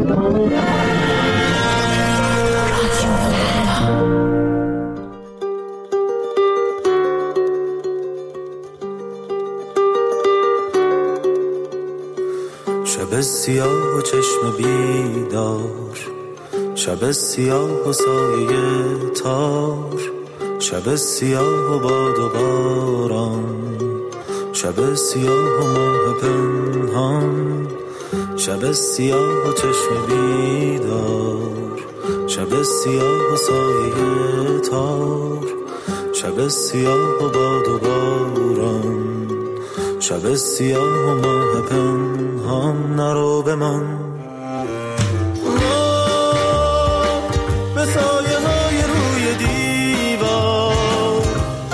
شب سیاه و چشم بیدار، شب سیاه و سایه تار، شب سیاه و باد و باران، شب سیاه و ماه پنهان، شب سیاه و چشم بیدار، شب سیاه و سایه تار، شب سیاه و باد و باران، شب سیاه و ماه پنهان. نرو بمان به سایه های روی دیوار،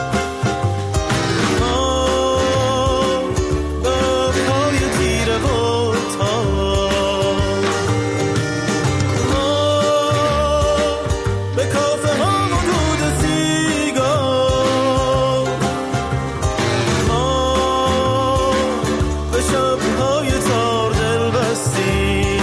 به پای تیره و تار، به کافه ها و دود سیگار، به شبهای تار دل بستیم.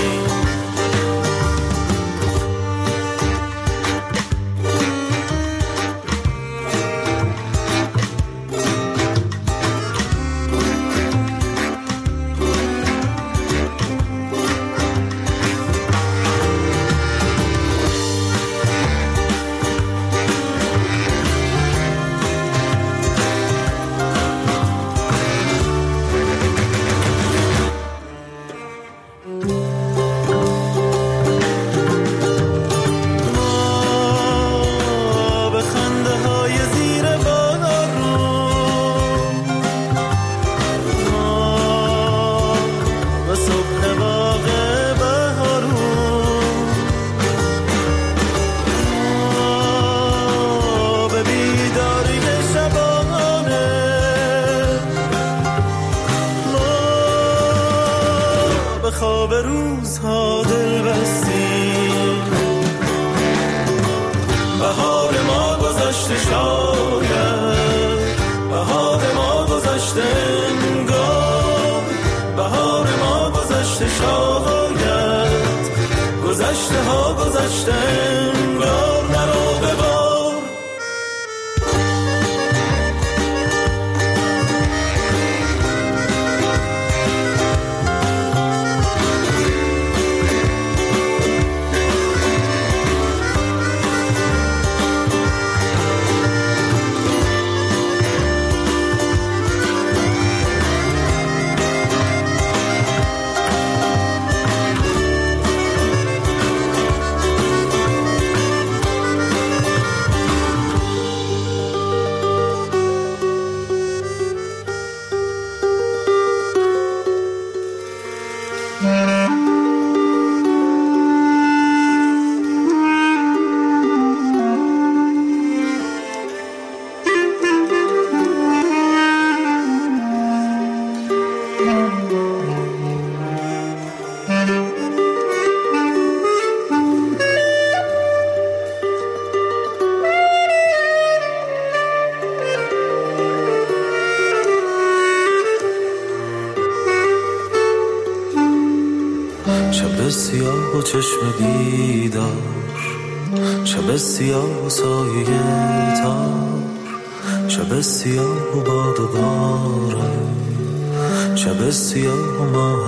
خواب روزها دل بستیم. بهار ما گذشته شاید، بهار ما گذشته انگار، بهار ما گذشته شاید، گذشته ها گذشته انگار. نرو ببار شب سیاه و چشم بیدار، شب سیاه و سایه تار، شب سیاه و باد و باران، شب سیاه و ماه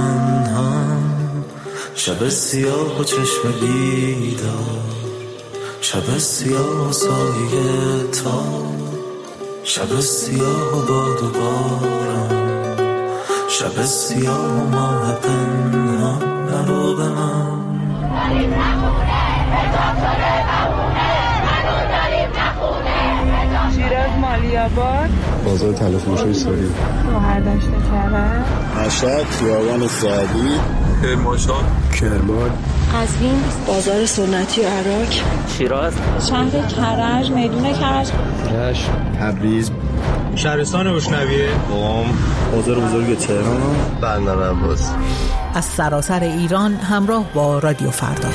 پنهان، شب سیاه و چشم بیدار، شب سیاه و سایه تار، شب سیاه و باد و باران، شب سیاه و ماه پنهان. نرو به من داریم نخونه حجاب شده بمونه، هنوز داریم نخونه. شیراز مالیاباد، بازار تلفروشی ساری، مهردشت کرد، مشهد خیابان سعدی، کرمانشاه، کرمان، قزوین، بازار سنتی عراق، شیراز، شهر کرج، میدون کرج، رشت، تبریز، شهرستان روشنویه، قم، بازار بزرگ تهران، بندر عباس. از سراسر ایران همراه با رادیو فردا.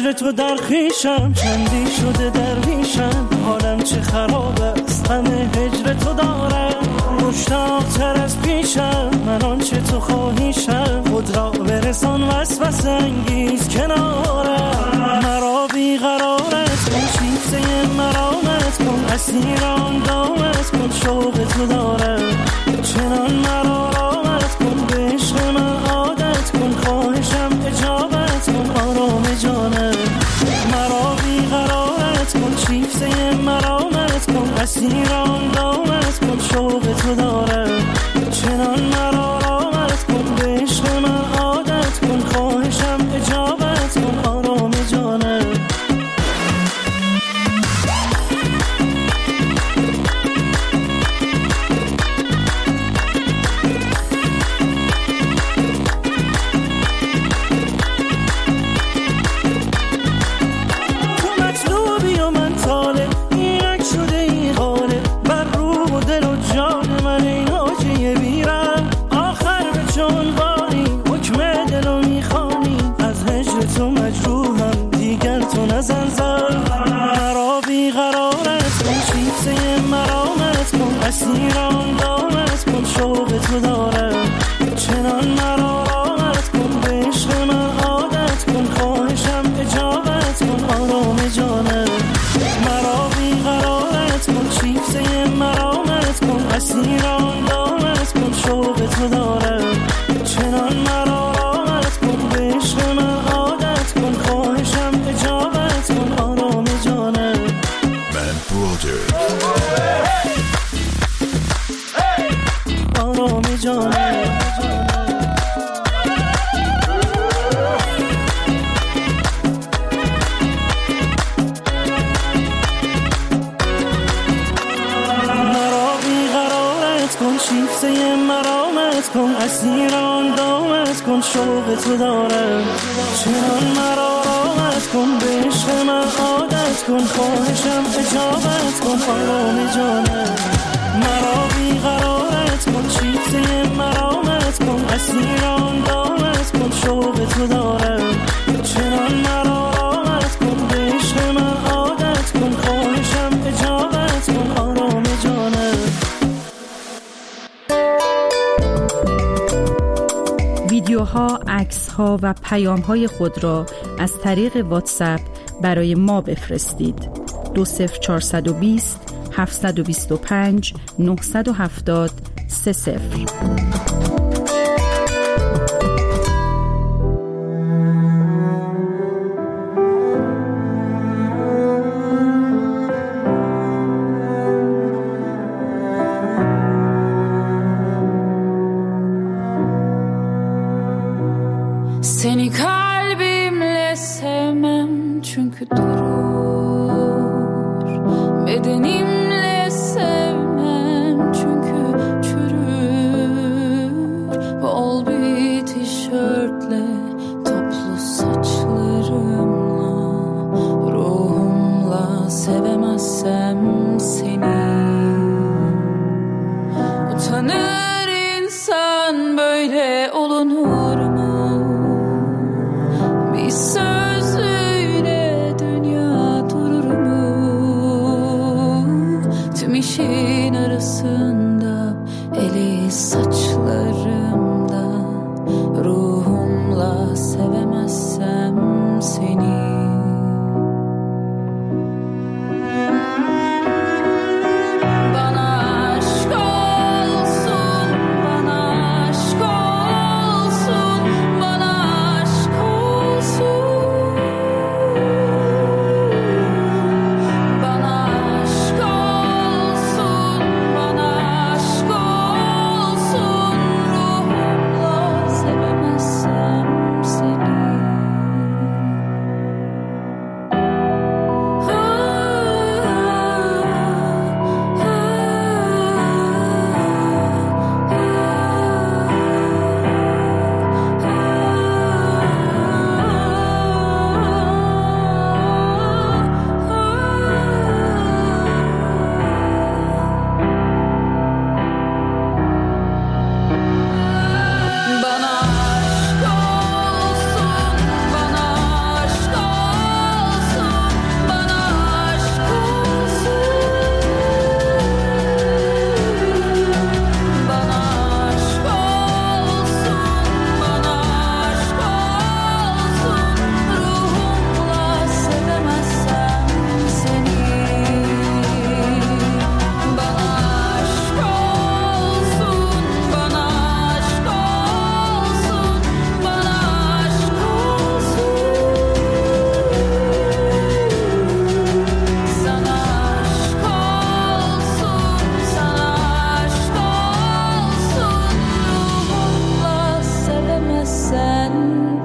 هجر تو در خیشم، چندی شده درویشم، حالم چه خراب است همه هجر تو دارم. مشتاق‌تر از پیشم من آنچه تو خواهیشم، خود را برسان وسوسه انگیز کنارم. مرا بیقرارت کن، شیفته مرامت کن، اسیر آن دامت کن، شوق تو دارم. چنان مرا رامت کن، به عشق من عادت کن، خواهشم اجابت کن آرام جانم. مرا بیقرارت کن، شیفته مرامت کن، اسیر آن دامت کن، شوق تو دارم. چنان مرا رامت کن، به عشق من عادت کن، خواهشم اجابت کن آرام جانم. مرا بیقرارت کن، شیفته مرامت کن، اسیر آن دامت کن، شوق تو دارم. چنان مرا رامت کن، به عشق من عادت کن، خواهشم اجابت کن آرام جانم. مرا بیقرارت کن، شیفته مرامت کن، اسیر آن دامت کن، شوق تو دارم. چنان مرا رامت کن، به عشق من عادت کن، خواهشم اجابت کن آرام جانم. من برادر آرام جانم. مرا بیقرارت کن، شیفته مرامت کن، اسیر آن دامت کن، شوق تو دارم. چنان مرا رامت کن، به عشق من عادت کن، خواهشم اجابت کن آرام جانم. مرا بیقرارت کن، شیفته مرامت کن، اسیر آن دامت کن، شوق تو دارم. چنان مرا رامت کن، به عشق من عادت کن، خواهشم اجابت کن آرام جانم. ویدیوها، عکس‌ها و پیام‌های خود را از طریق واتساپ برای ما بفرستید. 20420 725 970 30. Seni kalbimle sevmem çünkü durur, bedenimle sevmem çünkü çürür. Bol bir tişörtle, toplu saçlarımla, ruhumla sevemezsem seni. Utanır insan, böyle olunur mu? Bir sözüyle dünya durur mu? Tüm işin arasında, eli saçlarımda, ruhumla sevemezsem seni. Bana aşk olsun, bana aşk olsun.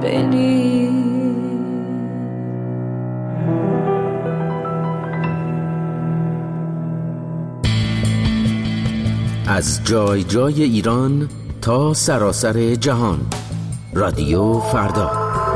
بلی. از جای جای ایران تا سراسر جهان، رادیو فردا.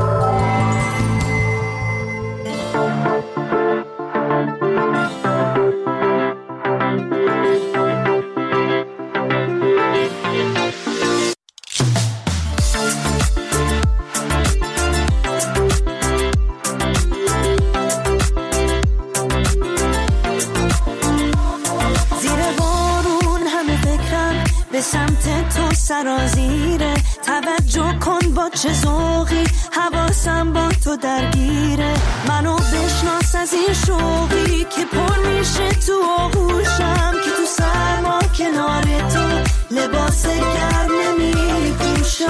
سرازیره توجه کن با چه ذوقی حواسم با تو درگیره منو بشناس از این شوقی که پر میشه تو آغوشم که تو سرما کنار تو لباس گرم نمیپوشم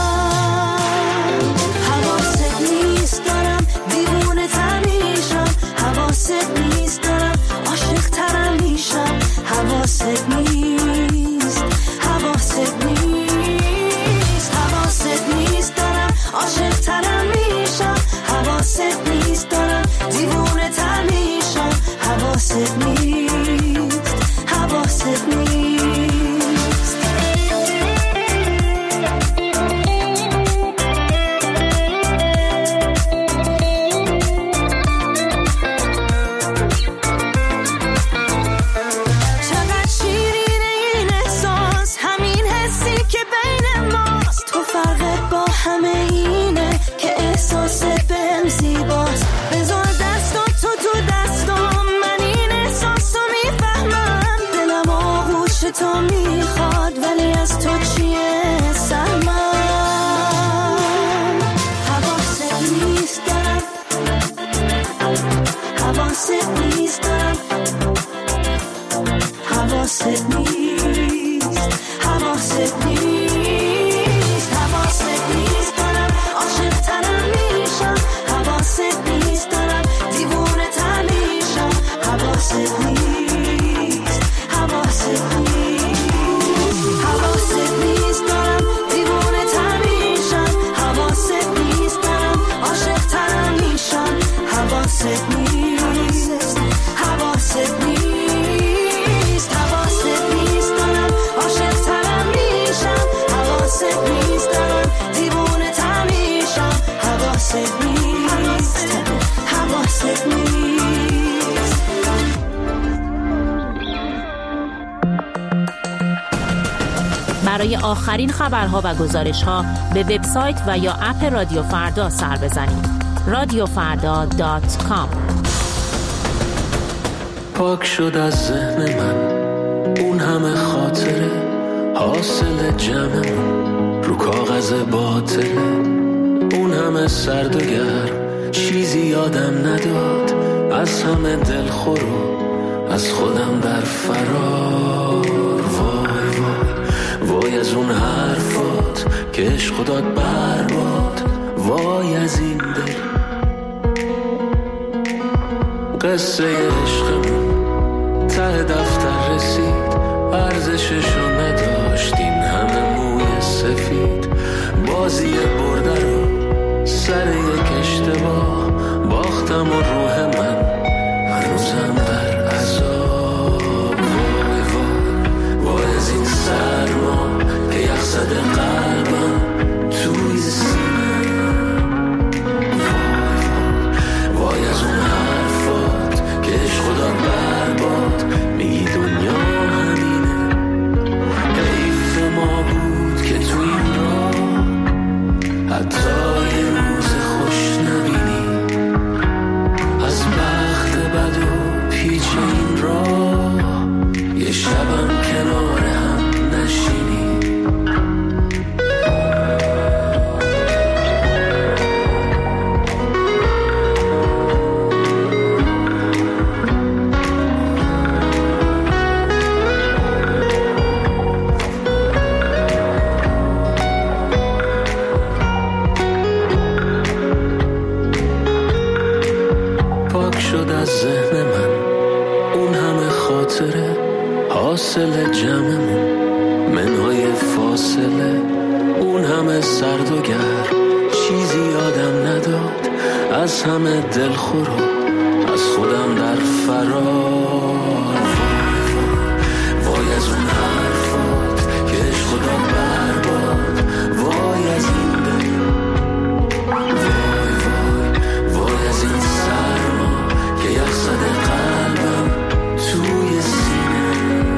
حواست نیست دارم دیوونه تر میشم حواست نیست دارم عاشق ترم میشم حواست نیست حواست نیست حواست نیست دارم عاشق ترم میشم حواست نیست دارم دیوونه تر میشم حواست نیست حواست نیست تو میخواد ولی از تو چیه سرمن حواست نیست دارم حواست نیست دارم حواست نیست حواست نیست حواست نیست دارم عاشق ترم میشم حواست نیست دارم دیوونه تر میشم حواست نیست حواست نیست حواست نیست حواست نیست حواست نیست دارم عاشق ترم میشم حواست نیست دارم دیوونه تر میشم حواست نیست حواست نیست برای آخرین خبرها و گزارش‌ها به وبسایت و یا اپ رادیو فردا سر بزنید. radiofarda.com. پاک شد از ذهن من اون همه خاطره حاصل جمعمون رو کاغذ باطله اون همه سرد و گرم چیزی یادم نداد از همه دلخور و از خودم در فرار وای وای وای از اون حرفات که عشق داد برباد وای از این دل قصه عشقمون ته دفتر رسید ارزششو نداشت این همه موی سفید بازی برده رو سر یک اشتباه باختم و روح من هنوزم در عذاب وای وای وای از این سرما که یخ زده قلبم توی سینه وای از اون حرفات که عشق داد برباد میگی دنیا همینه حیف ما بود که تو این راه حتی یه روز خوش نبینی از بخت بد و پیچ این راه یه شبم کنار هم نشینی حاصل جمعمون منهای فاصله اون همه سرد و گرم چیزی از همه دلخورم از خودم در فرار. وای از اون حرفات که عشق داد برباد. وای از این دل، وای از این سرما که یخ زده قلبم توی سینه.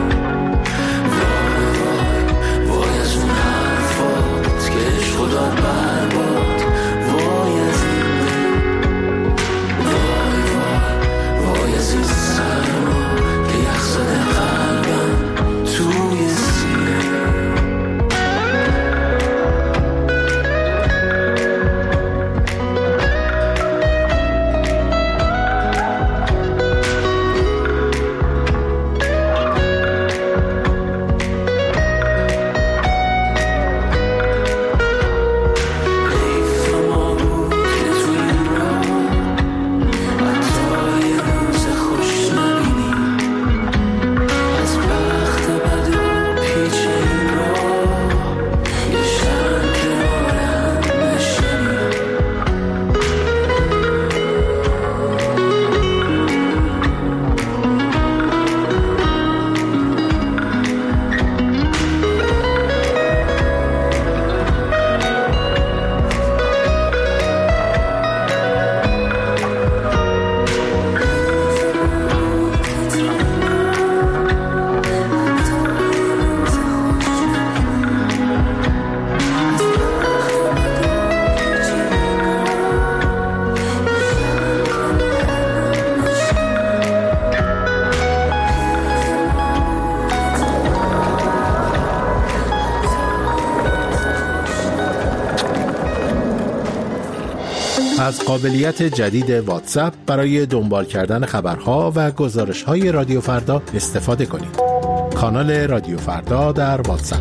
وای از اون حرفات که عشق داد برباد. وای از این دل، وای از این سرما که یخ زده قلبم توی سینه. از قابلیت جدید واتساپ برای دنبال کردن خبرها و گزارش‌های رادیو فردا استفاده کنید. کانال رادیو فردا در واتساپ.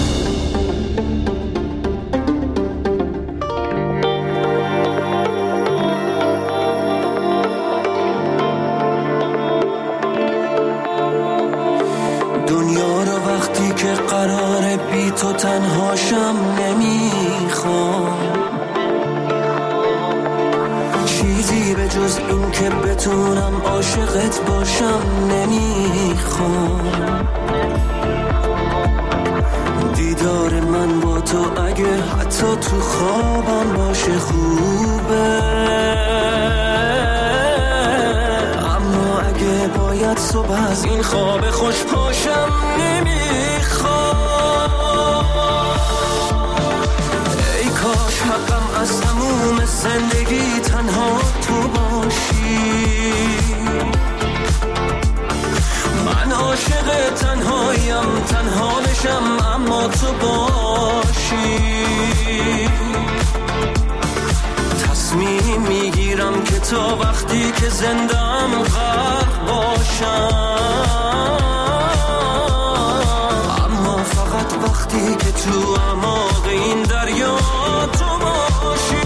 دنیا رو وقتی که قراره بی تو تنهاشم نمیخوام، چیزی به جز این که بتونم عاشقت باشم نمیخوام. دیدار من با تو اگه حتی تو خوابم باشه خوبه، اما اگه باید صبح از این خواب خوش پاشم نمیخوام. ای کاش حقم از تموم زندگی تنها تو باشی. من عاشق تنهایم، تنها بشم اما تو باشی. تصمیم میگیرم که تا وقتی که زندم غرق باشم، اما فقط وقتی که تو اعماق این دریا تو باشی.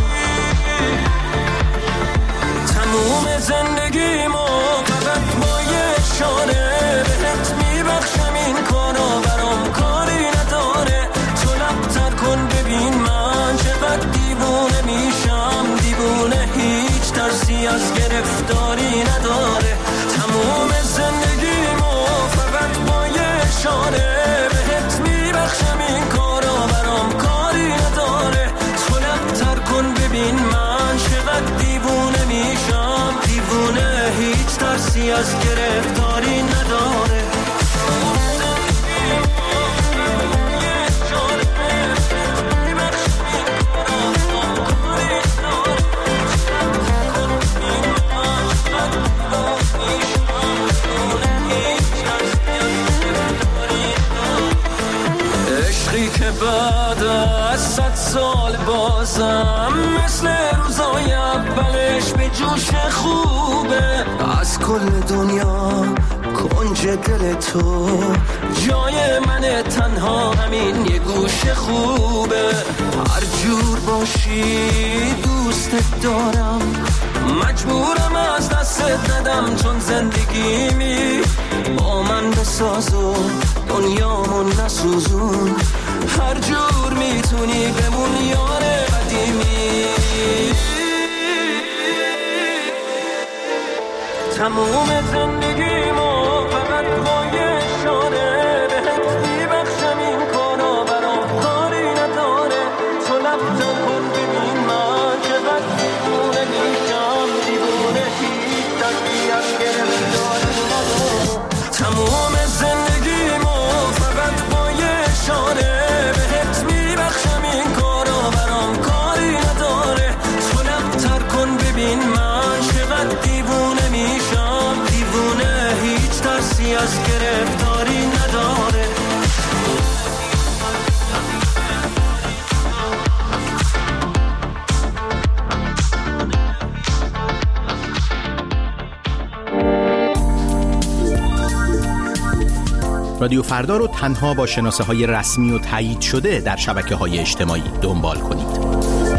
تموم زندگیمو فقط با یه اشاره بهت میبخشم، این کارا برام کاری نداره. تو لب‌تر کن ببین من چقدر دیوونه میشم، دیوونه هیچ ترسی از گرفتاری نداره. تموم زندگیمو فقط با یه اشاره بهت میبخشم، این کارا برام کاری نداره. تو لب‌تر کن ببین من چقدر دیوونه میشم، دیوونه هیچ ترسی از گرفتاری نداره. عشقی که بعد از 100 سال بازم مثل روزای اولش به جوش خوبه. از کل دنیا کنج دل تو جای من، تنها همین یه گوش خوبه. هر جور باشی دوستت دارم، مجبورم از دستت ندم، چون زندگیمی با من بساز و دنیامون نسوزون. هر جور میتونی بمون یار قدیمی. تموم زندگیمو فقط پای اشاره بهت میبخشم، این کارا برام کاری نداره. تو لبزن کن ببین من چقدر دیوونه میشم، دیوونه هیچ دستی از گرفتاری نداره. تموم زندگیمو فقط پای اشاره بهت میبخشم، این کارا برام کاری نداره. تو لبتر کن ببین من چقدر دیوونه میشم، دیوونه هیچ ترسی از گرفتاری نداره. رادیو فردا رو تنها با شناسه‌های رسمی و تایید شده در شبکه‌های اجتماعی دنبال کنید.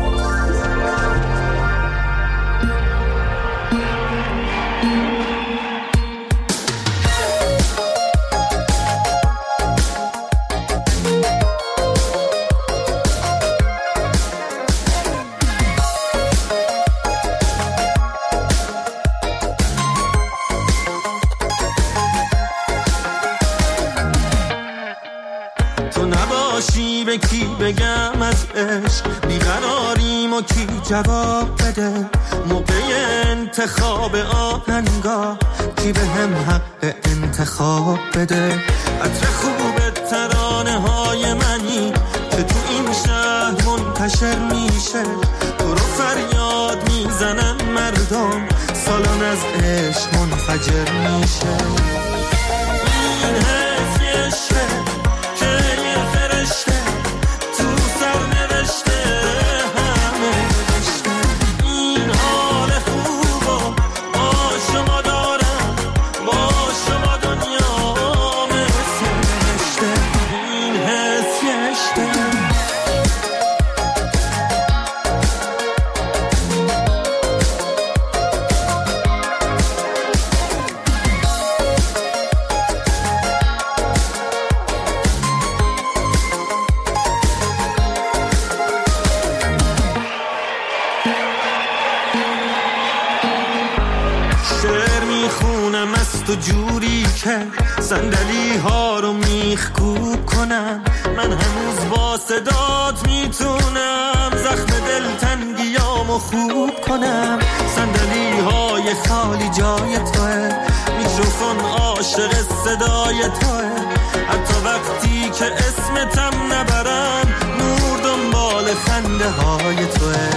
به کی بگم از عشق بیقراریم و کی جواب بده؟ موقع انتخاب آهنگا کی به هم حق انتخاب بده؟ عطر خوب ترانه های منی که تو این شهر منتشر میشه، تو رو فریاد میزنن مردم، سالن از عشق منفجر میشه. این حسیشه که یه فرشته تو سر نوشته همه نوشته، این حال خوبو با شما دارم، با شما دنیا مثل نوشته. این حسیشه تو جوری که صندلی ها رو میخکوب کنم، من هنوز با صدات میتونم زخم دلتنگیامو خوب کنم. صندلی های خالی جای توه، میکروفون عاشق صدای توه، حتی وقتی که اسمتم نبرم نور دنبال خنده های توه.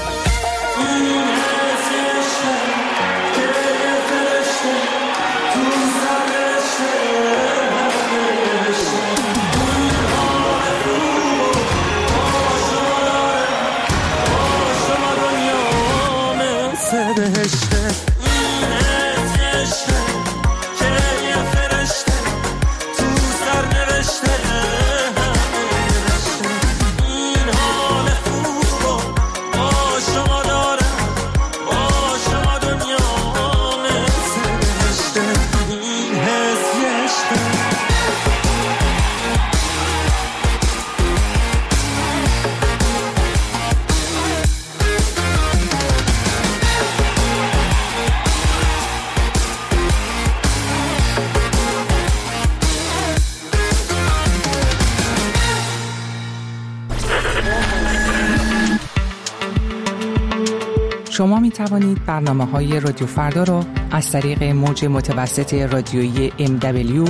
شما می توانید برنامه‌های رادیو فردا را از طریق موج متوسط رادیویی MW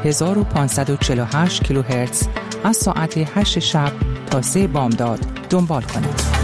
1548 کیلوهرتز از ساعت 8 شب تا 3 بامداد دنبال کنید.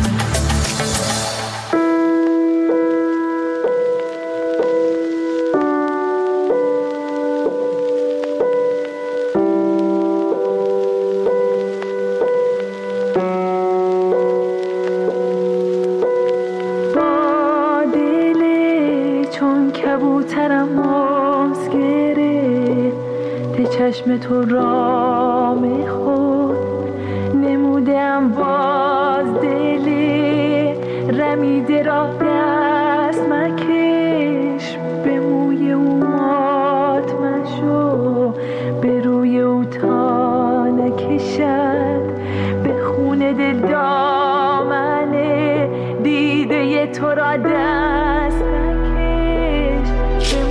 چشم تو را میخود نمودم باز دلی رمیده را دست مکش، به موی او مات مشو، به روی او تا نکشد، به خون دل دامنه دیده تو را دست مکش، به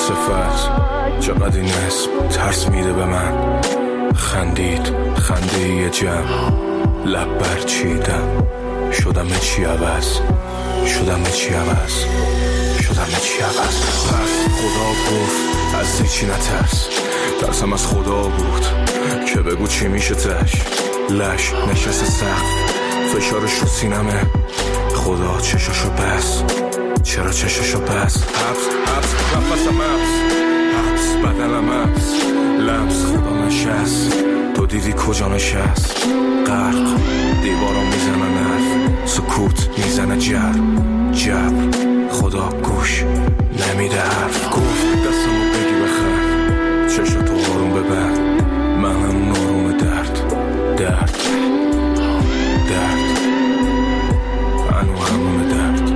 صفت چقدر این اسم ترس میده به من. خندید خنده یه جمع لب برچیدم شدم چی عوض پس خدا گفت از هیچی نترس. ترسم از خدا بود که بگو چی میشه تش. لش نشست سقف فشارش رو سینمه. خدا چشاشو بس چرا چشاشو بس. حبس نفسم حبس بدنم حبس لمس خدا نشست. تو دیدی کجا نشست. غرق دیوارا میزنن حرف سکوت میزنه جبر خدا گوش نمیده حرف. گفت دستمو بگی بخر چشاتو آروم ببر. من همون آروم درد منو همون درد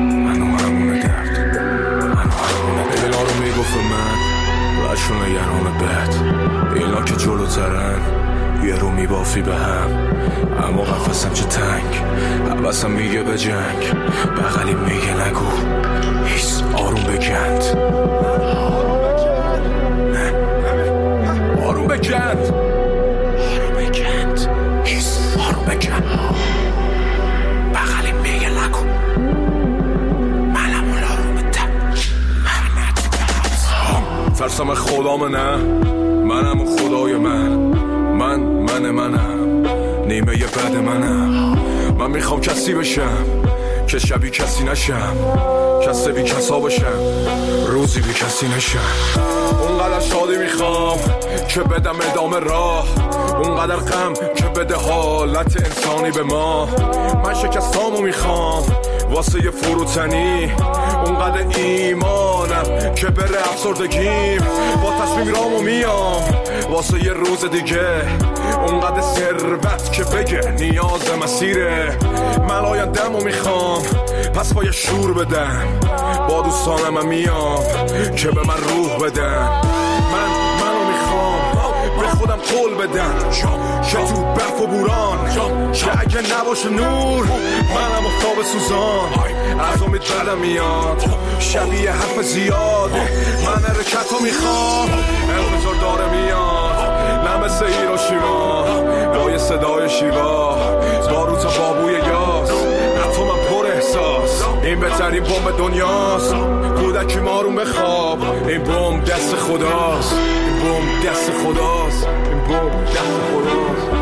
اینا رو میگفت من بچون یران بد. اینا که جلوترن یه رو میبافی به هم. اما قفصم چه تنگ حوثم میگه به جنگ. بغلی میگه نگو هیس آروم بگند. آروم بگند هیس آروم بگند. بغلی میگه نگو منم اون آروم ترسم خدام نه. منم اون خدای منم نیمه یه بد منم. من میخوام کسی بشم که شبی کسی نشم. کسی بی کسا بشم روزی بی کسی نشم. اونقدر شادی میخوام که بدم ادامه راه. اونقدر غم که بده حالت انسانی به ما. من شکستامو میخوام واسه یه فروتنی. اونقدر ایمانم که بره افسردگیم. با تصمیم رامو میام واسه یه روز دیگه. اونقدر ثروت که بگه نیاز مسیره. من آینده‌مو میخوام پس با یه شور بدم. با دوستانم میام که به من روح بدن. منو میخوام به خودم قول بدم که تو برف و بوران که اگه نباشه نور منم افتاب سوزان. از امید بدم میاد شبیه حرف زیاده. من حرکتو میخوام انفجار داره میاد. نه مثل هیروشیما با یه صدای شیوا. باروت بابوی یاس حتی من پر احساس. این بهترین بمب دنیاست. کودکی مارون بخواب. این بمب دست خداست.